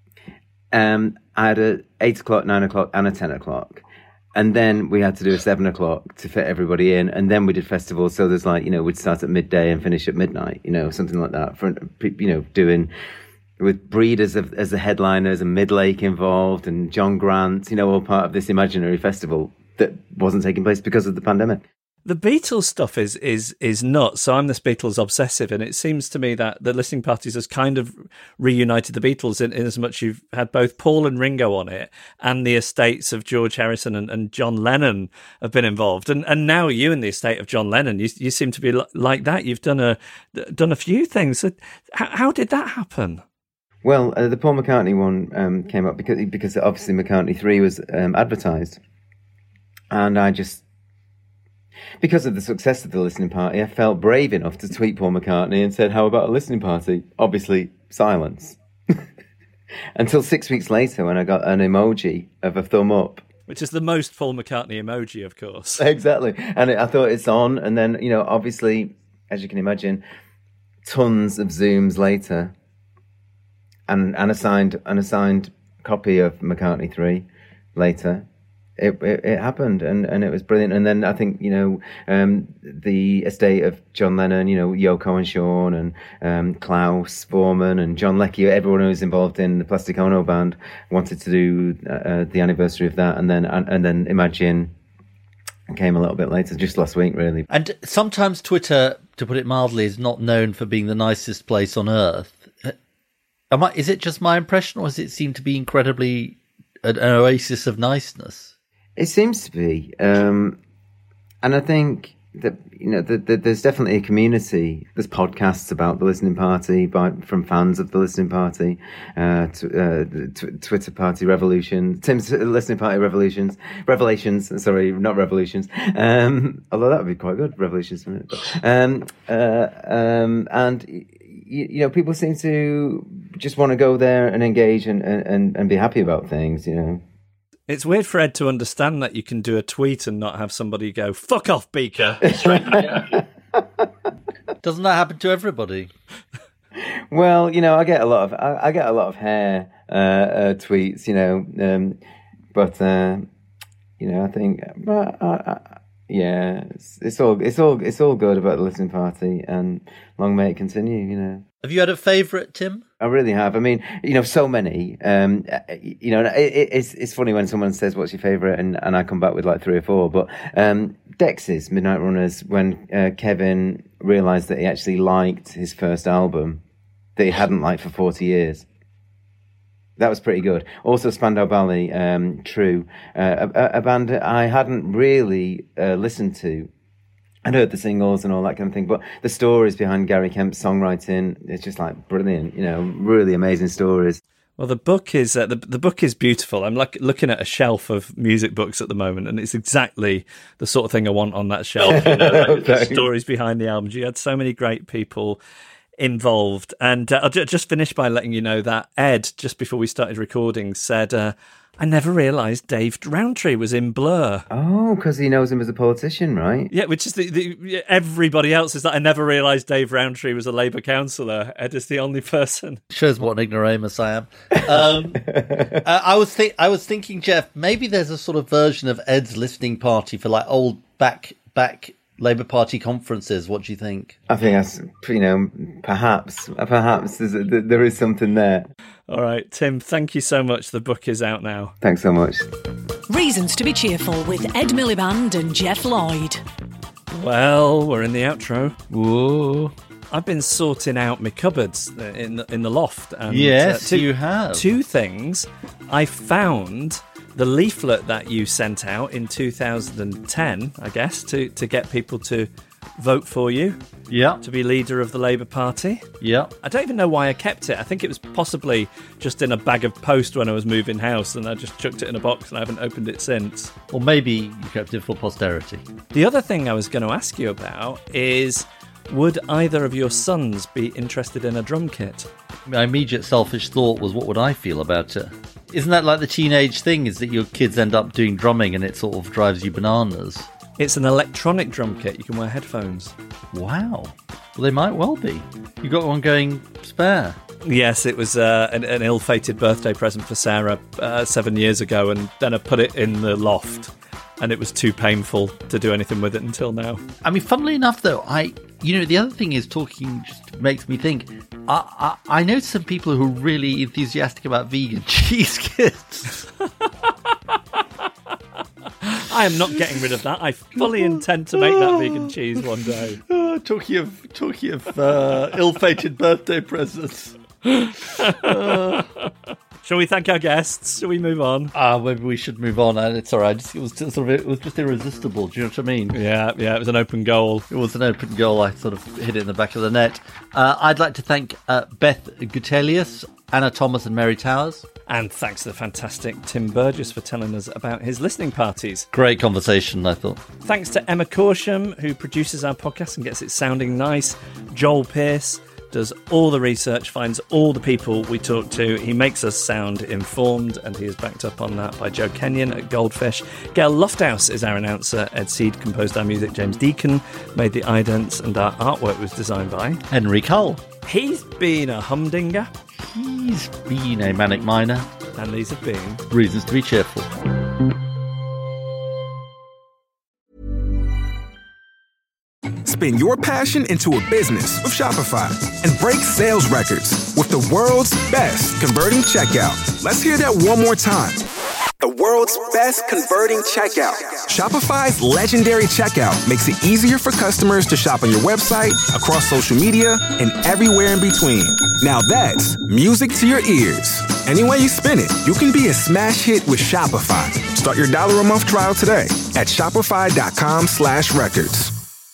um, I had a eight o'clock, nine o'clock, and a ten o'clock. And then we had to do a seven o'clock to fit everybody in. And then we did festivals. So there's like, you know, we'd start at midday and finish at midnight, you know, something like that. For, you know, doing with Breeders as, as the headliners and Midlake involved and John Grant, you know, all part of this imaginary festival that wasn't taking place because of the pandemic. The Beatles stuff is is is nuts. So I'm this Beatles obsessive, and it seems to me that the listening parties has kind of reunited the Beatles in, in as much you've had both Paul and Ringo on it, and the estates of George Harrison and, and John Lennon have been involved, and and now you and the estate of John Lennon, you you seem to be like that. You've done a done a few things. So how, how did that happen? Well, uh, the Paul McCartney one um, came up because because obviously McCartney three was um, advertised, and I just. Because of the success of the listening party, I felt brave enough to tweet Paul McCartney and said, how about a listening party? Obviously, silence. Until six weeks later when I got an emoji of a thumb up. Which is the most Paul McCartney emoji, of course. Exactly. And it, I thought it's on. And then, you know, obviously, as you can imagine, tons of Zooms later and an assigned, an assigned copy of McCartney three later. It, it it happened, and, and it was brilliant. And then I think, you know, um, the estate of John Lennon, you know, Yoko and Sean and um, Klaus Voormann and John Leckie, everyone who was involved in the Plastic Ono band wanted to do uh, the anniversary of that. And then and, and then Imagine came a little bit later, just last week, really. And sometimes Twitter, to put it mildly, is not known for being the nicest place on earth. Am I, is it just my impression, or does it seem to be incredibly an, an oasis of niceness? It seems to be, um, and I think that, you know, the, the, there's definitely a community. There's podcasts about the listening party by from fans of the listening party, uh, t- uh, t- Twitter party revolution, Tim's listening party revolutions, revelations. Sorry, not revolutions. Um, although that would be quite good, revolutions. Um, uh, um, and you, you know, people seem to just want to go there and engage and, and, and be happy about things. You know. It's weird for Ed to understand that you can do a tweet and not have somebody go, fuck off, Beaker. Doesn't that happen to everybody? Well, you know, I get a lot of I, I get a lot of hair uh, uh, tweets, you know, um, but uh, you know, I think, but, uh, uh, yeah, it's, it's all it's all it's all good about the listening party, and long may it continue. You know. Have you had a favourite, Tim? I really have. I mean, you know, so many. Um, you know, it, it's it's funny when someone says, "What's your favourite?" and and I come back with like three or four. But um, Dexys, Midnight Runners, when uh, Kevin realised that he actually liked his first album that he hadn't liked for forty years. That was pretty good. Also, Spandau Ballet, um, True, uh, a, a band I hadn't really uh, listened to. I'd heard the singles and all that kind of thing, but the stories behind Gary Kemp's songwriting, it's just like brilliant, you know, really amazing stories. Well, the book is uh, the the book is beautiful. I'm like looking at a shelf of music books at the moment, and it's exactly the sort of thing I want on that shelf. You know, like the stories behind the albums. You had so many great people involved, and uh, I'll j- just finish by letting you know that Ed, just before we started recording, said, uh, I never realised Dave Rowntree was in Blur. Oh, because he knows him as a politician, right? Yeah, which is the, the everybody else is that I never realised Dave Rowntree was a Labour councillor. Ed is the only person. Shows what an ignoramus I am. Um, uh, I was think I was thinking, Jeff, maybe there's a sort of version of Ed's listening party for like old back back Labour Party conferences. What do you think? I think that's, you know, perhaps, perhaps there's a, there is something there. All right, Tim, thank you so much. The book is out now. Thanks so much. Reasons to be Cheerful with Ed Miliband and Jeff Lloyd. Well, we're in the outro. Whoa. I've been sorting out my cupboards in the, in the loft. And, yes, uh, two, you have. Two things. I found the leaflet that you sent out in two thousand ten, I guess, to, to get people to vote for you. Yeah. To be leader of the Labour Party. Yeah. I don't even know why I kept it. I think it was possibly just in a bag of post when I was moving house, and I just chucked it in a box and I haven't opened it since. Or maybe you kept it for posterity. The other thing I was going to ask you about is, would either of your sons be interested in a drum kit? My immediate selfish thought was, what would I feel about it? Isn't that like the teenage thing, is that your kids end up doing drumming and it sort of drives you bananas? It's an electronic drum kit. You can wear headphones. Wow. Well, they might well be. You got one going spare. Yes, it was uh, an, an ill-fated birthday present for Sarah uh, seven years ago, and then I put it in the loft, and it was too painful to do anything with it until now. I mean, funnily enough, though, I, you know, the other thing is talking just makes me think. I, I, I know some people who are really enthusiastic about vegan cheese kits. I am not getting rid of that. I fully intend to make that vegan cheese one day. Oh, talking of talking of uh, ill-fated birthday presents. uh. Shall we thank our guests? Shall we move on? Ah, uh, maybe we should move on. It's all right. Just, it was just sort of it was just irresistible. Do you know what I mean? Yeah, yeah. It was an open goal. It was an open goal. I sort of hit it in the back of the net. Uh, I'd like to thank uh, Beth Gutelius, Anna Thomas, and Mary Towers. And thanks to the fantastic Tim Burgess for telling us about his listening parties. Great conversation, I thought. Thanks to Emma Corsham, who produces our podcast and gets it sounding nice. Joel Pearce does all the research, finds all the people we talk to. He makes us sound informed, and he is backed up on that by Joe Kenyon at Goldfish. Gail Lofthouse is our announcer. Ed Seed composed our music. James Deacon made the idents, and our artwork was designed by Henry Cull. He's been a humdinger. He's been a manic miner. And these have been Reasons to be Cheerful. Spin your passion into a business with Shopify and break sales records with the world's best converting checkout. Let's hear that one more time. The world's best converting checkout. Shopify's legendary checkout makes it easier for customers to shop on your website, across social media, and everywhere in between. Now that's music to your ears. Any way you spin it, you can be a smash hit with Shopify. Start your dollar a month trial today at shopify.com slash records.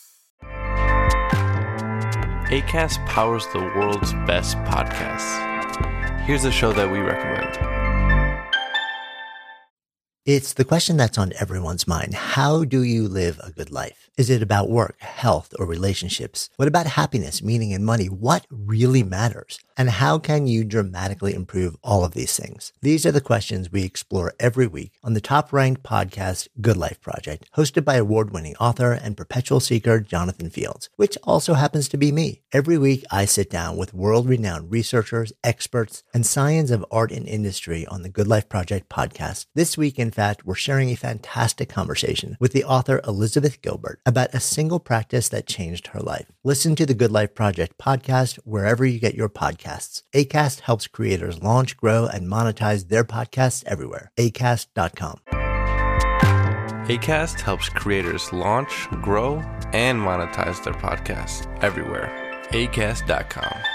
Acast powers the world's best podcasts. Here's a show that we recommend. It's the question that's on everyone's mind. How do you live a good life? Is it about work, health, or relationships? What about happiness, meaning, and money? What really matters? And how can you dramatically improve all of these things? These are the questions we explore every week on the top-ranked podcast, Good Life Project, hosted by award-winning author and perpetual seeker Jonathan Fields, which also happens to be me. Every week, I sit down with world-renowned researchers, experts, and science of art and industry on the Good Life Project podcast. This week, in fact, we're sharing a fantastic conversation with the author Elizabeth Gilbert about a single practice that changed her life. Listen to the Good Life Project podcast wherever you get your podcasts. Acast helps creators launch, grow, and monetize their podcasts everywhere. acast dot com. Acast helps creators launch, grow, and monetize their podcasts everywhere. acast dot com.